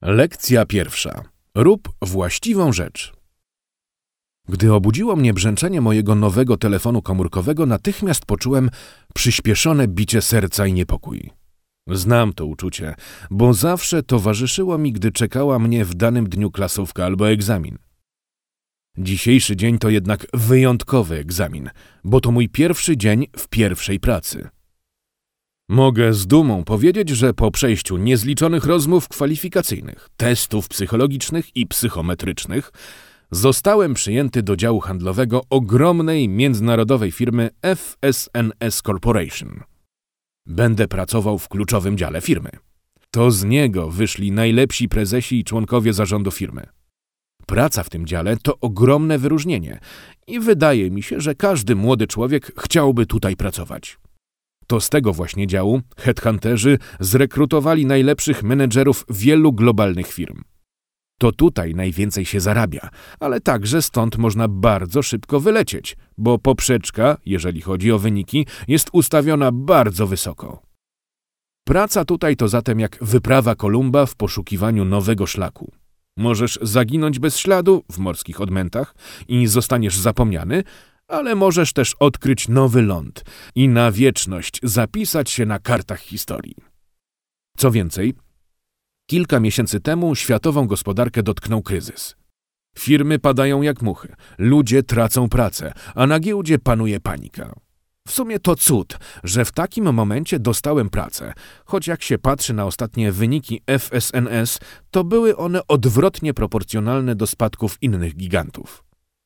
Lekcja pierwsza. Rób właściwą rzecz. Gdy obudziło mnie brzęczenie mojego nowego telefonu komórkowego, natychmiast poczułem przyspieszone bicie serca i niepokój. Znam to uczucie, bo zawsze towarzyszyło mi, gdy czekała mnie w danym dniu klasówka albo egzamin. Dzisiejszy dzień to jednak wyjątkowy egzamin, bo to mój pierwszy dzień w pierwszej pracy. Mogę z dumą powiedzieć, że po przejściu niezliczonych rozmów kwalifikacyjnych, testów psychologicznych i psychometrycznych zostałem przyjęty do działu handlowego ogromnej międzynarodowej firmy FS&S Corporation. Będę pracował w kluczowym dziale firmy. To z niego wyszli najlepsi prezesi i członkowie zarządu firmy. Praca w tym dziale to ogromne wyróżnienie i wydaje mi się, że każdy młody człowiek chciałby tutaj pracować. To z tego właśnie działu headhunterzy zrekrutowali najlepszych menedżerów wielu globalnych firm. To tutaj najwięcej się zarabia, ale także stąd można bardzo szybko wylecieć, bo poprzeczka, jeżeli chodzi o wyniki, jest ustawiona bardzo wysoko. Praca tutaj to zatem jak wyprawa Kolumba w poszukiwaniu nowego szlaku. Możesz zaginąć bez śladu w morskich odmętach i zostaniesz zapomniany, ale możesz też odkryć nowy ląd i na wieczność zapisać się na kartach historii. Co więcej, kilka miesięcy temu światową gospodarkę dotknął kryzys. Firmy padają jak muchy, ludzie tracą pracę, a na giełdzie panuje panika. W sumie to cud, że w takim momencie dostałem pracę, choć jak się patrzy na ostatnie wyniki FS&S, to były one odwrotnie proporcjonalne do spadków innych gigantów.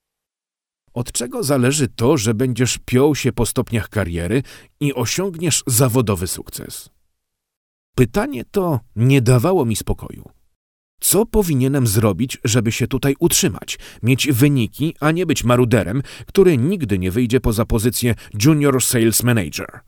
Od czego zależy to, że będziesz piął się po stopniach kariery i osiągniesz zawodowy sukces? Pytanie to nie dawało mi spokoju. Co powinienem zrobić, żeby się tutaj utrzymać, mieć wyniki, a nie być maruderem, który nigdy nie wyjdzie poza pozycję Junior Sales Manager?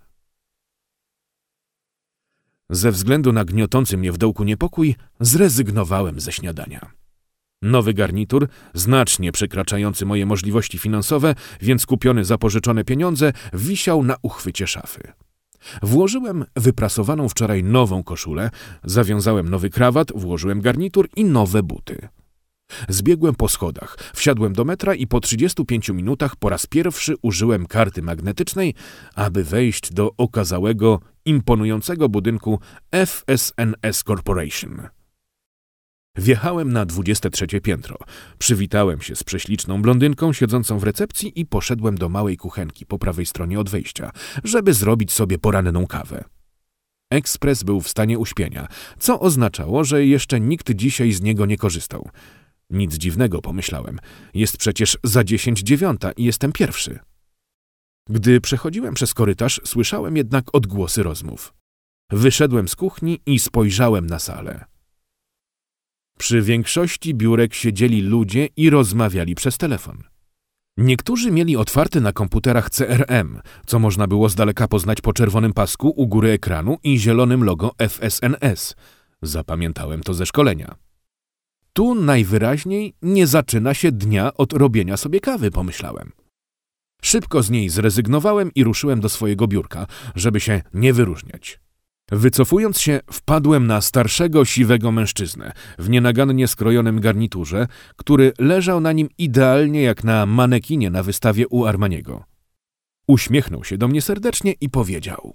Ze względu na gniotący mnie w dołku niepokój, zrezygnowałem ze śniadania. Nowy garnitur, znacznie przekraczający moje możliwości finansowe, więc kupiony za pożyczone pieniądze, wisiał na uchwycie szafy. Włożyłem wyprasowaną wczoraj nową koszulę, zawiązałem nowy krawat, włożyłem garnitur i nowe buty. Zbiegłem po schodach, wsiadłem do metra i po 35 minutach po raz pierwszy użyłem karty magnetycznej, aby wejść do okazałego, imponującego budynku FS&S Corporation. Wjechałem na 23 piętro, przywitałem się z prześliczną blondynką siedzącą w recepcji i poszedłem do małej kuchenki po prawej stronie od wejścia, żeby zrobić sobie poranną kawę. Ekspres był w stanie uśpienia, co oznaczało, że jeszcze nikt dzisiaj z niego nie korzystał. Nic dziwnego, pomyślałem. Jest przecież za 10:09 i jestem pierwszy. Gdy przechodziłem przez korytarz, słyszałem jednak odgłosy rozmów. Wyszedłem z kuchni i spojrzałem na salę. Przy większości biurek siedzieli ludzie i rozmawiali przez telefon. Niektórzy mieli otwarty na komputerach CRM, co można było z daleka poznać po czerwonym pasku u góry ekranu i zielonym logo FS&S. Zapamiętałem to ze szkolenia. Tu najwyraźniej nie zaczyna się dnia od robienia sobie kawy, pomyślałem. Szybko z niej zrezygnowałem i ruszyłem do swojego biurka, żeby się nie wyróżniać. Wycofując się, wpadłem na starszego, siwego mężczyznę w nienagannie skrojonym garniturze, który leżał na nim idealnie jak na manekinie na wystawie u Armaniego. Uśmiechnął się do mnie serdecznie i powiedział: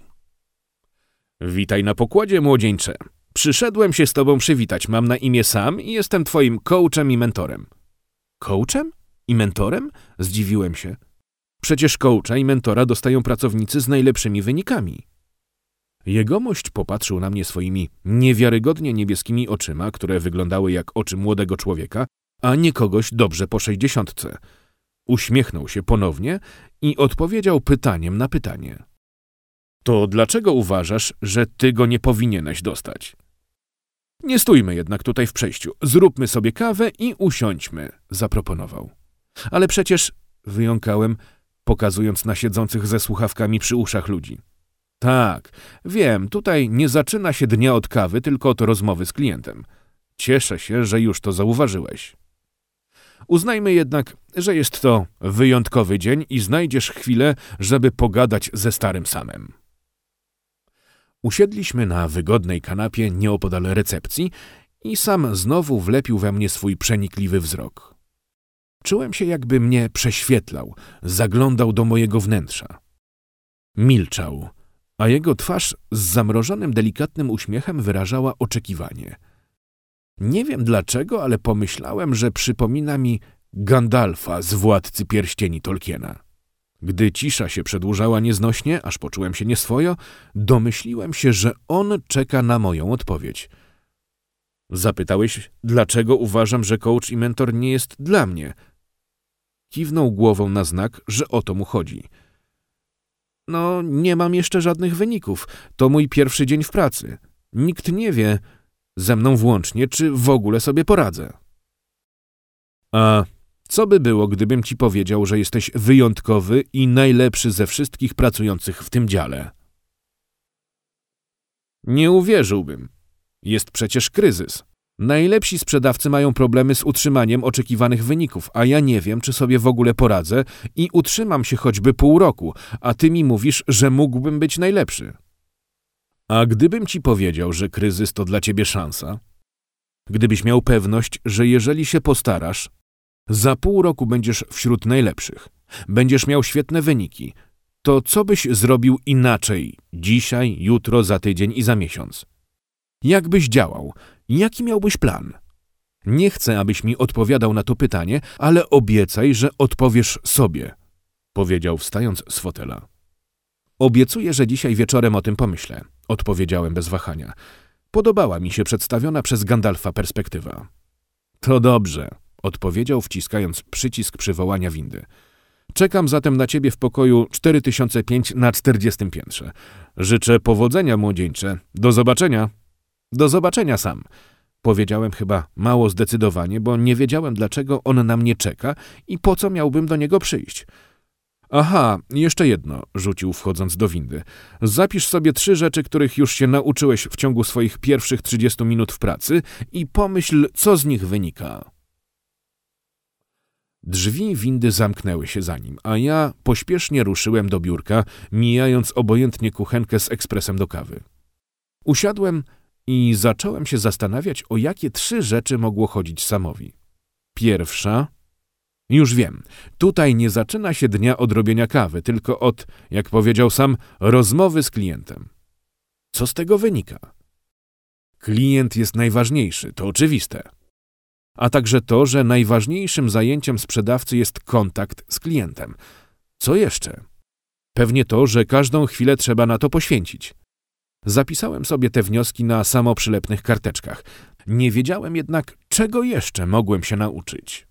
„Witaj na pokładzie, młodzieńcze. Przyszedłem się z tobą przywitać. Mam na imię Sam i jestem twoim coachem i mentorem”. Coachem? I mentorem? Zdziwiłem się. Przecież coacha i mentora dostają pracownicy z najlepszymi wynikami. Jegomość popatrzył na mnie swoimi niewiarygodnie niebieskimi oczyma, które wyglądały jak oczy młodego człowieka, a nie kogoś dobrze po 60. Uśmiechnął się ponownie i odpowiedział pytaniem na pytanie. „To dlaczego uważasz, że ty go nie powinieneś dostać?” „Nie stójmy jednak tutaj w przejściu. Zróbmy sobie kawę i usiądźmy”, zaproponował. „Ale przecież”, wyjąkałem, pokazując na siedzących ze słuchawkami przy uszach ludzi. „Tak, wiem, tutaj nie zaczyna się dnia od kawy, tylko od rozmowy z klientem. Cieszę się, że już to zauważyłeś. Uznajmy jednak, że jest to wyjątkowy dzień i znajdziesz chwilę, żeby pogadać ze starym Samem”. Usiedliśmy na wygodnej kanapie nieopodal recepcji I sam znowu wlepił we mnie swój przenikliwy wzrok. Czułem się, jakby mnie prześwietlał, zaglądał do mojego wnętrza. Milczał, a jego twarz z zamrożonym, delikatnym uśmiechem wyrażała oczekiwanie. Nie wiem dlaczego, ale pomyślałem, że przypomina mi Gandalfa z Władcy Pierścieni Tolkiena. Gdy cisza się przedłużała nieznośnie, aż poczułem się nieswojo, domyśliłem się, że on czeka na moją odpowiedź. Zapytałeś, dlaczego uważam, że coach i mentor nie jest dla mnie. Kiwnął głową na znak, że o to mu chodzi. No, nie mam jeszcze żadnych wyników. To mój pierwszy dzień w pracy. Nikt nie wie, ze mną włącznie, czy w ogóle sobie poradzę. A co by było, gdybym ci powiedział, że jesteś wyjątkowy i najlepszy ze wszystkich pracujących w tym dziale? Nie uwierzyłbym. Jest przecież kryzys. Najlepsi sprzedawcy mają problemy z utrzymaniem oczekiwanych wyników, a ja nie wiem, czy sobie w ogóle poradzę i utrzymam się choćby pół roku, a ty mi mówisz, że mógłbym być najlepszy. A gdybym ci powiedział, że kryzys to dla ciebie szansa? Gdybyś miał pewność, że jeżeli się postarasz, za pół roku będziesz wśród najlepszych, będziesz miał świetne wyniki, to co byś zrobił inaczej dzisiaj, jutro, za tydzień i za miesiąc? Jak byś działał? Jaki miałbyś plan? Nie chcę, abyś mi odpowiadał na to pytanie, ale obiecaj, że odpowiesz sobie, powiedział wstając z fotela. Obiecuję, że dzisiaj wieczorem o tym pomyślę, odpowiedziałem bez wahania. Podobała mi się przedstawiona przez Gandalfa perspektywa. To dobrze, odpowiedział, wciskając przycisk przywołania windy. Czekam zatem na ciebie w pokoju 4005 na 40 piętrze. Życzę powodzenia, młodzieńcze. Do zobaczenia. Do zobaczenia, Sam. Powiedziałem chyba mało zdecydowanie, bo nie wiedziałem, dlaczego on na mnie czeka i po co miałbym do niego przyjść. Aha, jeszcze jedno, rzucił wchodząc do windy. Zapisz sobie 3 rzeczy, których już się nauczyłeś w ciągu swoich pierwszych 30 minut w pracy i pomyśl, co z nich wynika. Drzwi windy zamknęły się za nim, a ja pośpiesznie ruszyłem do biurka, mijając obojętnie kuchenkę z ekspresem do kawy. Usiadłem i zacząłem się zastanawiać, o jakie 3 rzeczy mogło chodzić Samowi. Pierwsza... Już wiem, tutaj nie zaczyna się dnia od robienia kawy, tylko od, jak powiedział Sam, rozmowy z klientem. Co z tego wynika? Klient jest najważniejszy, to oczywiste. A także to, że najważniejszym zajęciem sprzedawcy jest kontakt z klientem. Co jeszcze? Pewnie to, że każdą chwilę trzeba na to poświęcić. Zapisałem sobie te wnioski na samoprzylepnych karteczkach. Nie wiedziałem jednak, czego jeszcze mogłem się nauczyć.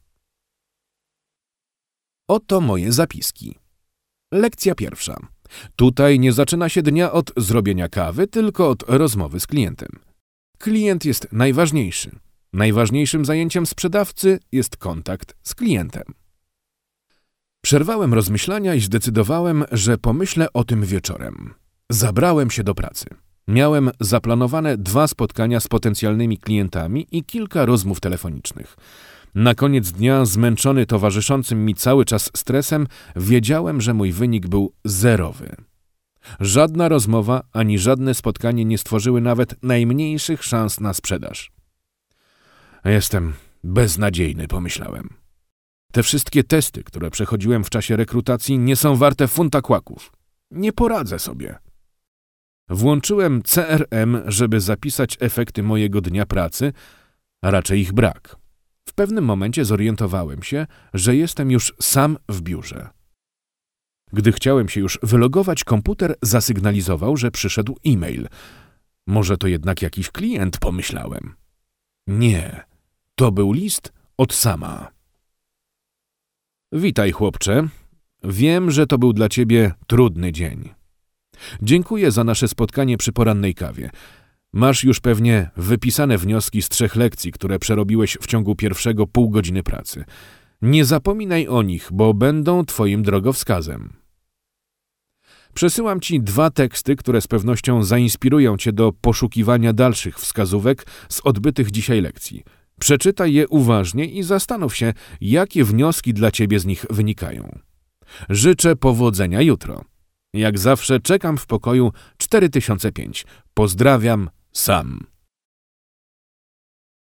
Oto moje zapiski. Lekcja pierwsza. Tutaj nie zaczyna się dnia od zrobienia kawy, tylko od rozmowy z klientem. Klient jest najważniejszy. Najważniejszym zajęciem sprzedawcy jest kontakt z klientem. Przerwałem rozmyślania i zdecydowałem, że pomyślę o tym wieczorem. Zabrałem się do pracy. Miałem zaplanowane 2 spotkania z potencjalnymi klientami i kilka rozmów telefonicznych. Na koniec dnia, zmęczony towarzyszącym mi cały czas stresem, wiedziałem, że mój wynik był zerowy. Żadna rozmowa ani żadne spotkanie nie stworzyły nawet najmniejszych szans na sprzedaż. Jestem beznadziejny, pomyślałem. Te wszystkie testy, które przechodziłem w czasie rekrutacji, nie są warte funta kłaków. Nie poradzę sobie. Włączyłem CRM, żeby zapisać efekty mojego dnia pracy, a raczej ich brak. W pewnym momencie zorientowałem się, że jestem już sam w biurze. Gdy chciałem się już wylogować, komputer zasygnalizował, że przyszedł e-mail. Może to jednak jakiś klient, pomyślałem. Nie, to był list od Sama. Witaj, chłopcze. Wiem, że to był dla ciebie trudny dzień. Dziękuję za nasze spotkanie przy porannej kawie. Masz już pewnie wypisane wnioski z 3 lekcji, które przerobiłeś w ciągu pierwszego pół godziny pracy. Nie zapominaj o nich, bo będą twoim drogowskazem. Przesyłam ci 2 teksty, które z pewnością zainspirują cię do poszukiwania dalszych wskazówek z odbytych dzisiaj lekcji. Przeczytaj je uważnie i zastanów się, jakie wnioski dla ciebie z nich wynikają. Życzę powodzenia jutro. Jak zawsze czekam w pokoju 4005. Pozdrawiam, Sam.